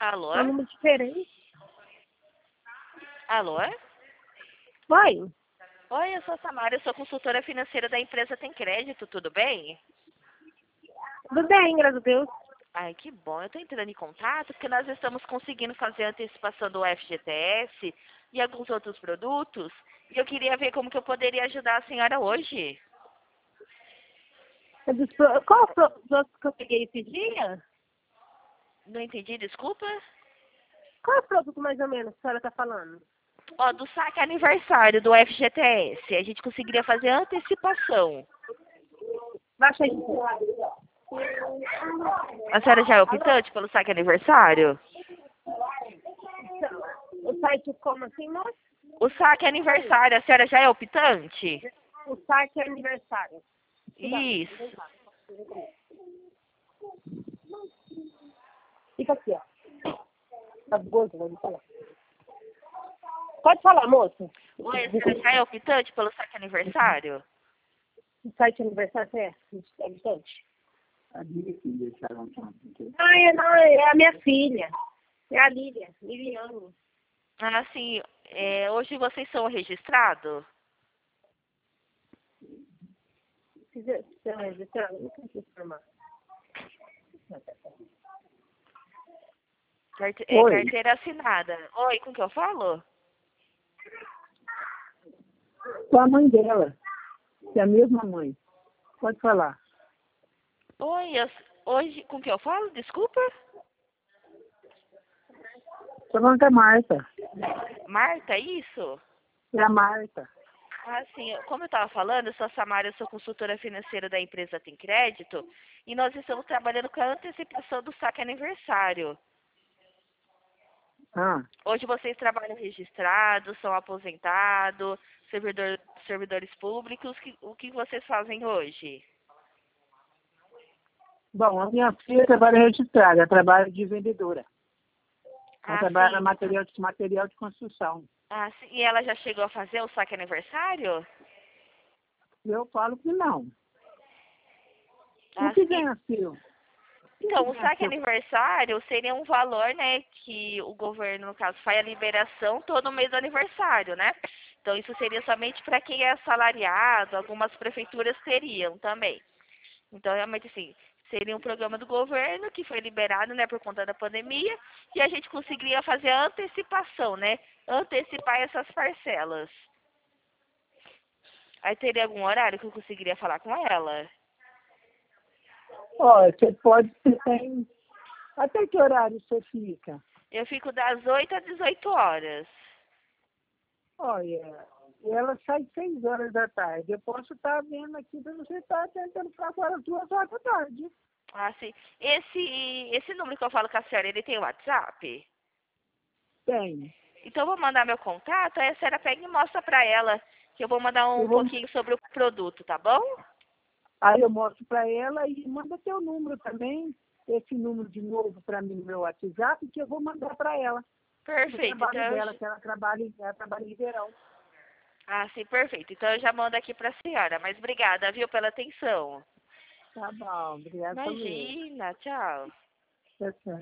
Alô? É um número diferente. Alô? Oi, Oi, eu sou a Samara, eu sou consultora financeira da empresa Tem Crédito, tudo bem? tudo bem, graças a Deus. Ai, que bom. Eu tô entrando em contato porque nós estamos conseguindo fazer a antecipação do FGTS e alguns outros produtos. E eu queria ver como que eu poderia ajudar a senhora hoje. Qual o produto que eu peguei esse dia? Não entendi, desculpa. Qual é o produto mais ou menos que a senhora está falando? Ó, do saque aniversário do FGTS, a gente conseguiria fazer a antecipação. Baixa aí. A senhora já é optante pelo saque aniversário? O site como assim, moço? O saque aniversário, a senhora já é optante? O site é aniversário. Isso. Fica aqui, ó. Tá gordo, vamos falar. Pode falar, moça. Oi, a senhora já é optante pelo saque aniversário? O site aniversário é distante. A minha filha deixaram Não, é a minha filha. É a Liliane. Ah, sim. Hoje vocês são registrados? Precisa registrar? Não precisa informar. Oi. Carteira assinada. Oi, com que eu falo? Com a mãe dela, que é a mesma mãe. Pode falar. Oi, hoje com que eu falo? Desculpa? Tô falando com a Marta. Marta, é isso? É a Marta. Ah, sim. Como eu estava falando, eu sou a Samara, eu sou consultora financeira da empresa Tem Crédito e nós estamos trabalhando com a antecipação do saque aniversário. Ah, Hoje vocês trabalham registrados, são aposentados, servidores públicos. O que vocês fazem hoje? bom, a minha filha trabalha registrada, trabalha de vendedora. Ela Ah, trabalha sim. no material de construção. Ah, sim. E ela já chegou a fazer o saque aniversário? Eu falo que não. O Ah, que sim. ganha filho? Então, o saque aniversário seria um valor, né, que o governo, no caso, faz a liberação todo mês do aniversário, né? Então, isso seria somente para quem é assalariado, algumas prefeituras teriam também. Então, realmente, assim, seria um programa do governo que foi liberado, né, por conta da pandemia, e a gente conseguiria fazer a antecipação, né? Antecipar essas parcelas. Aí teria algum horário que eu conseguiria falar com ela? Olha, você tem... Até que horário você fica? Eu fico das 8 às 18 horas. Olha, ela sai 6 horas da tarde. Eu posso estar vendo aqui para você estar tentando ficar agora às 2 horas da tarde. Ah, sim. Esse número que eu falo com a senhora, ele tem WhatsApp? Tem. Então eu vou mandar meu contato, aí a senhora pega e mostra pra ela que eu vou mandar Eu um vou, pouquinho sobre o produto, tá bom? aí eu mostro para ela e manda teu número também, esse número de novo para mim no meu WhatsApp, que eu vou mandar para ela. O Perfeito. trabalho dela, que ela trabalha em verão. Ah, sim, perfeito. Então eu já mando aqui pra senhora, mas obrigada, viu, pela atenção. Tá bom, obrigada também. Imagina, tchau. Tchau, tchau.